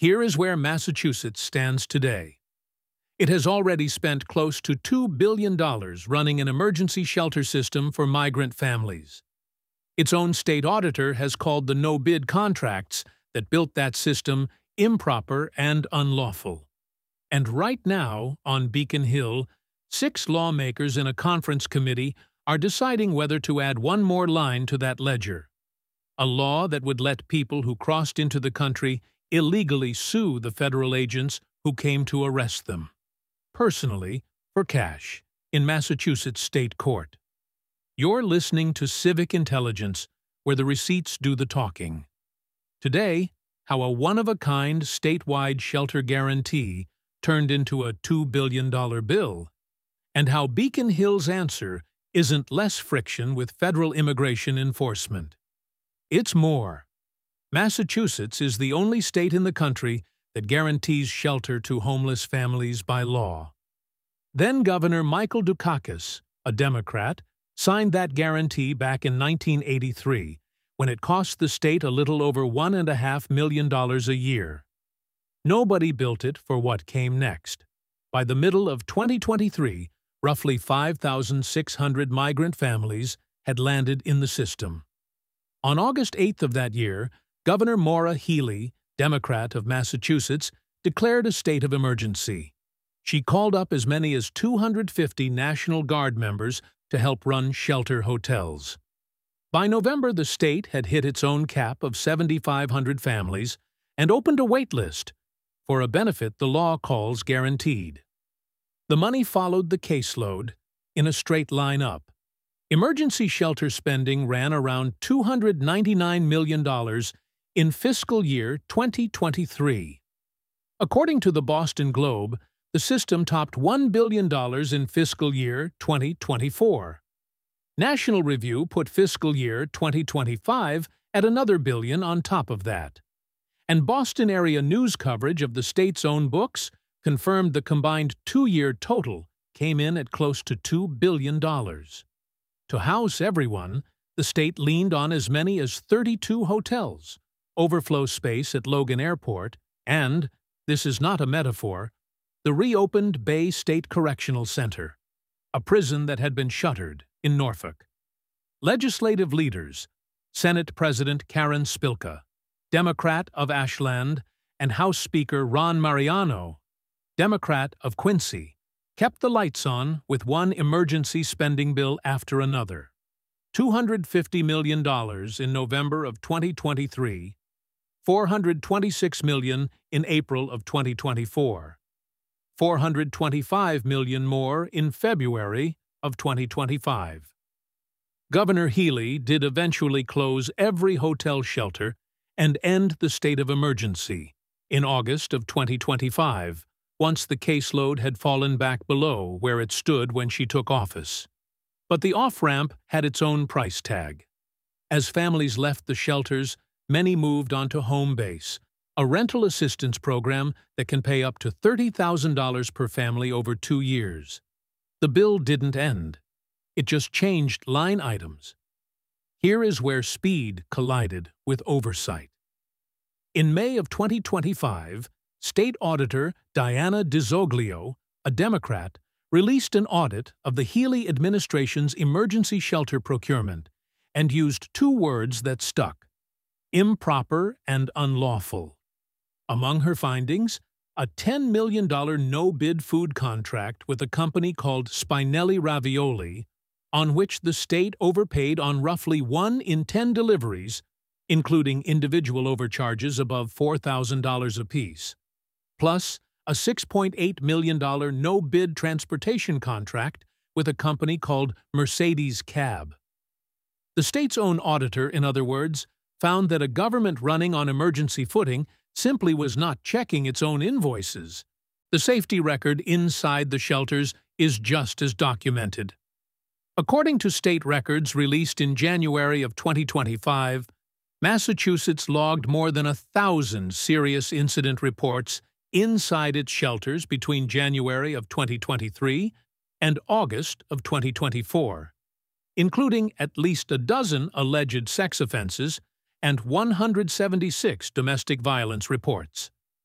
Here is where Massachusetts stands today. It has already spent close to $2 billion running an emergency shelter system for migrant families. Its own state auditor has called the no-bid contracts that built that system improper and unlawful. And right now, on Beacon Hill, 6 lawmakers in a conference committee are deciding whether to add one more line to that ledger. A law that would let people who crossed into the country illegally sue the federal agents who came to arrest them, personally, for cash, in Massachusetts State Court. You're listening to Civic Intelligence, where the receipts do the talking. Today, how a one-of-a-kind statewide shelter guarantee turned into a $2 billion bill, and how Beacon Hill's answer isn't less friction with federal immigration enforcement. It's more. Massachusetts is the only state in the country that guarantees shelter to homeless families by law. Then Governor Michael Dukakis, a Democrat, signed that guarantee back in 1983, when it cost the state a little over $1.5 million a year. Nobody built it for what came next. By the middle of 2023, roughly 5,600 migrant families had landed in the system. On August 8th of that year, Governor Maura Healey, Democrat of Massachusetts, declared a state of emergency. She called up as many as 250 National Guard members to help run shelter hotels. By November, the state had hit its own cap of 7,500 families and opened a wait list for a benefit the law calls guaranteed. The money followed the caseload in a straight line up. Emergency shelter spending ran around $299 million in fiscal year 2023. According to the Boston Globe, the system topped $1 billion in fiscal year 2024. National Review put fiscal year 2025 at another billion on top of that. And Boston area news coverage of the state's own books confirmed the combined 2-year total came in at close to $2 billion. To house everyone, the state leaned on as many as 32 hotels, overflow space at Logan Airport, and, this is not a metaphor, the reopened Bay State Correctional Center, a prison that had been shuttered in Norfolk. Legislative leaders, Senate President Karen Spilka, Democrat of Ashland, and House Speaker Ron Mariano, Democrat of Quincy, kept the lights on with one emergency spending bill after another. $250 million in November of 2023, $426 million in April of 2024, $425 million more in February of 2025. Governor Healey did eventually close every hotel shelter and end the state of emergency in August of 2025, once the caseload had fallen back below where it stood when she took office. But the off-ramp had its own price tag. As families left the shelters, many moved onto Home Base, a rental assistance program that can pay up to $30,000 per family over 2 years. The bill didn't end. It just changed line items. Here is where speed collided with oversight. In May of 2025, State Auditor Diana DiZoglio, a Democrat, released an audit of the Healey administration's emergency shelter procurement and used 2 words that stuck: improper and unlawful. Among her findings, a $10 million no-bid food contract with a company called Spinelli Ravioli, on which the state overpaid on roughly 1 in 10 deliveries, including individual overcharges above $4,000 apiece, plus a $6.8 million no-bid transportation contract with a company called Mercedes Cab. The state's own auditor, in other words, found that a government running on emergency footing simply was not checking its own invoices. The safety record inside the shelters is just as documented. According to state records released in January of 2025, Massachusetts logged more than 1,000 serious incident reports inside its shelters between January of 2023 and August of 2024, including at least a dozen alleged sex offenses and 176 domestic violence reports.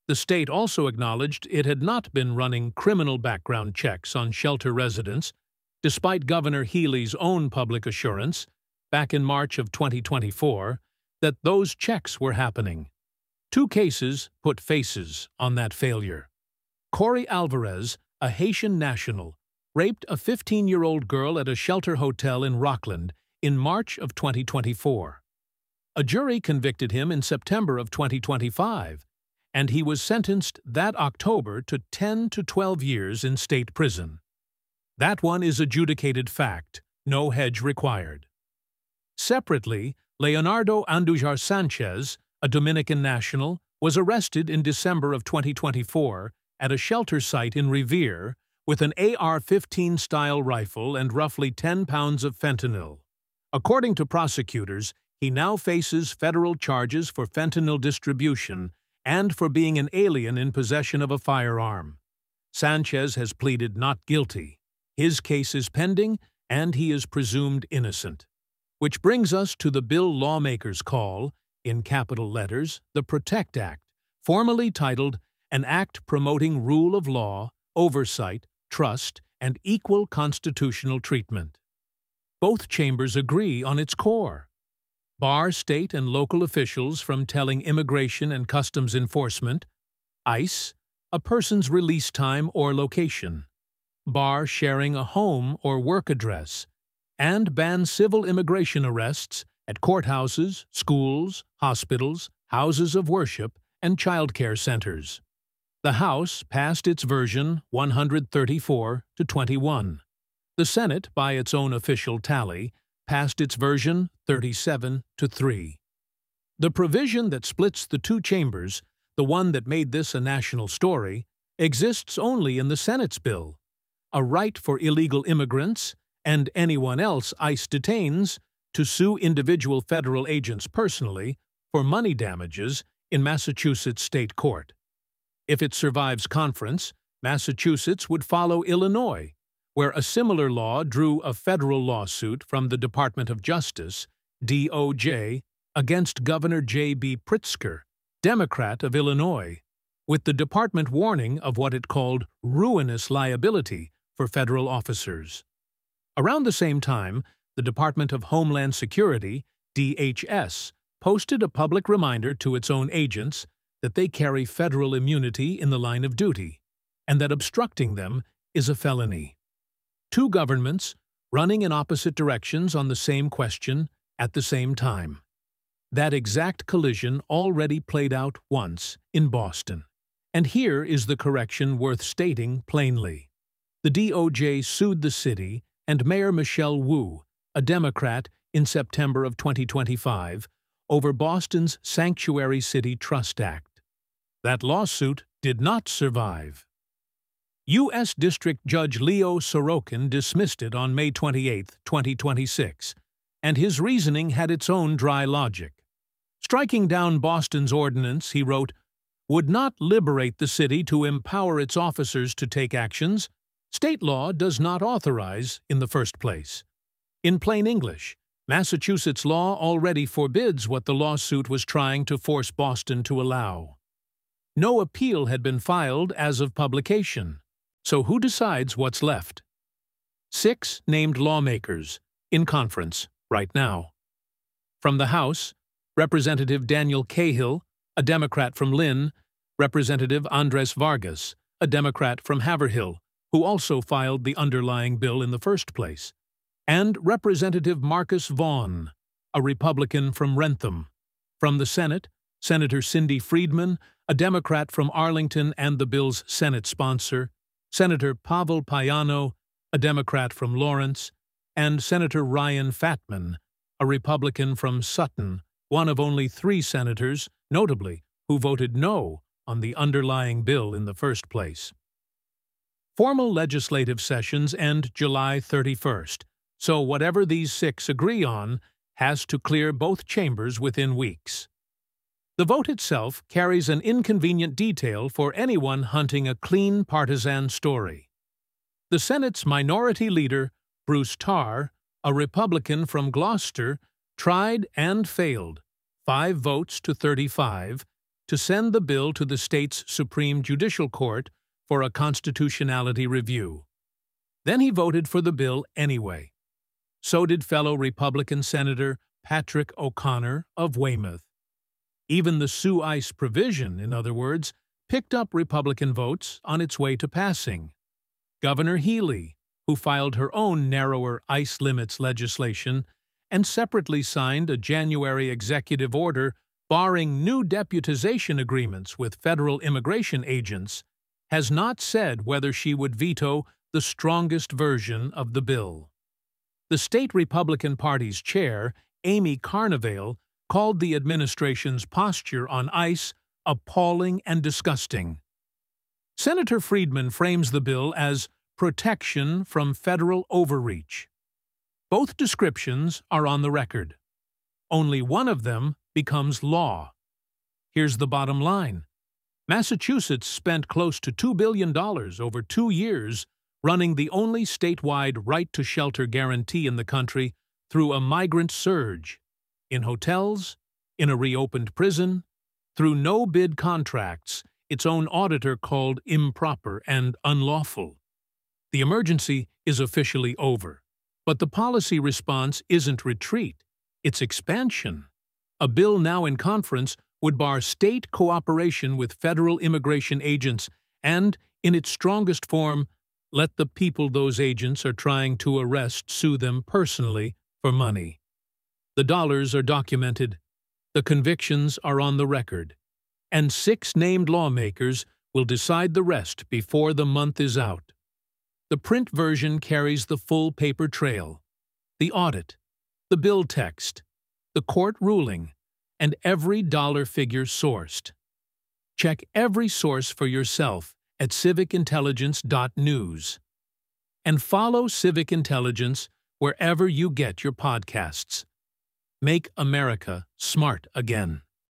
The state also acknowledged it had not been running criminal background checks on shelter residents, despite Governor Healey's own public assurance, back in March of 2024, that those checks were happening. 2 cases put faces on that failure. Corey Alvarez, a Haitian national, raped a 15-year-old girl at a shelter hotel in Rockland in March of 2024. A jury convicted him in September of 2025, and he was sentenced that October to 10 to 12 years in state prison. That one is adjudicated fact, no hedge required. Separately, Leonardo Andujar Sanchez, a Dominican national, was arrested in December of 2024 at a shelter site in Revere with an AR-15-style rifle and roughly 10 pounds of fentanyl. According to prosecutors, he now faces federal charges for fentanyl distribution and for being an alien in possession of a firearm. Sanchez has pleaded not guilty. His case is pending, and he is presumed innocent. Which brings us to the bill lawmakers call, in capital letters, the PROTECT Act, formally titled An Act Promoting Rule of Law, Oversight, Trust, and Equal Constitutional Treatment. Both chambers agree on its core. Bar state and local officials from telling Immigration and Customs Enforcement, ICE, a person's release time or location. Bar sharing a home or work address, and ban civil immigration arrests at courthouses, schools, hospitals, houses of worship, and child care centers. The House passed its version 134 to 21. The Senate, by its own official tally, passed its version 37 to 3. The provision that splits the 2 chambers, the one that made this a national story, exists only in the Senate's bill. A right for illegal immigrants, and anyone else ICE detains, to sue individual federal agents personally for money damages in Massachusetts state court. If it survives conference, Massachusetts would follow Illinois, where a similar law drew a federal lawsuit from the Department of Justice, DOJ, against Governor J.B. Pritzker, Democrat of Illinois, with the department warning of what it called ruinous liability for federal officers. Around the same time, the Department of Homeland Security, DHS, posted a public reminder to its own agents that they carry federal immunity in the line of duty, and that obstructing them is a felony. 2 governments running in opposite directions on the same question at the same time. That exact collision already played out once in Boston. And here is the correction worth stating plainly. The DOJ sued the city and Mayor Michelle Wu, a Democrat, in September of 2025, over Boston's Sanctuary City Trust Act. That lawsuit did not survive. U.S. District Judge Leo Sorokin dismissed it on May 28, 2026, and his reasoning had its own dry logic. Striking down Boston's ordinance, he wrote, would not liberate the city to empower its officers to take actions state law does not authorize in the first place. In plain English, Massachusetts law already forbids what the lawsuit was trying to force Boston to allow. No appeal had been filed as of publication. So who decides what's left? 6 named lawmakers in conference right now. From the House, Representative Daniel Cahill, a Democrat from Lynn, Representative Andres Vargas, a Democrat from Haverhill, who also filed the underlying bill in the first place, and Representative Marcus Vaughn, a Republican from Wrentham. From the Senate, Senator Cindy Friedman, a Democrat from Arlington and the bill's Senate sponsor, Senator Pavel Payano, a Democrat from Lawrence, and Senator Ryan Fatman, a Republican from Sutton, one of only 3 senators, notably, who voted no on the underlying bill in the first place. Formal legislative sessions end July 31st, so whatever these 6 agree on has to clear both chambers within weeks. The vote itself carries an inconvenient detail for anyone hunting a clean partisan story. The Senate's minority leader, Bruce Tarr, a Republican from Gloucester, tried and failed, 5 votes to 35, to send the bill to the state's Supreme Judicial Court for a constitutionality review. Then he voted for the bill anyway. So did fellow Republican Senator Patrick O'Connor of Weymouth. Even the Sue ICE provision, in other words, picked up Republican votes on its way to passing. Governor Healey, who filed her own narrower ICE limits legislation and separately signed a January executive order barring new deputization agreements with federal immigration agents, has not said whether she would veto the strongest version of the bill. The state Republican Party's chair, Amy Carnevale, called the administration's posture on ICE appalling and disgusting. Senator Friedman frames the bill as protection from federal overreach. Both descriptions are on the record. Only one of them becomes law. Here's the bottom line. Massachusetts spent close to $2 billion over 2 years running the only statewide right-to-shelter guarantee in the country through a migrant surge, in hotels, in a reopened prison, through no-bid contracts its own auditor called improper and unlawful. The emergency is officially over, but the policy response isn't retreat, it's expansion. A bill now in conference would bar state cooperation with federal immigration agents and, in its strongest form, let the people those agents are trying to arrest sue them personally for money. The dollars are documented, the convictions are on the record, and 6 named lawmakers will decide the rest before the month is out. The print version carries the full paper trail, the audit, the bill text, the court ruling, and every dollar figure sourced. Check every source for yourself at civicintelligence.news. And follow Civic Intelligence wherever you get your podcasts. Make America smart again.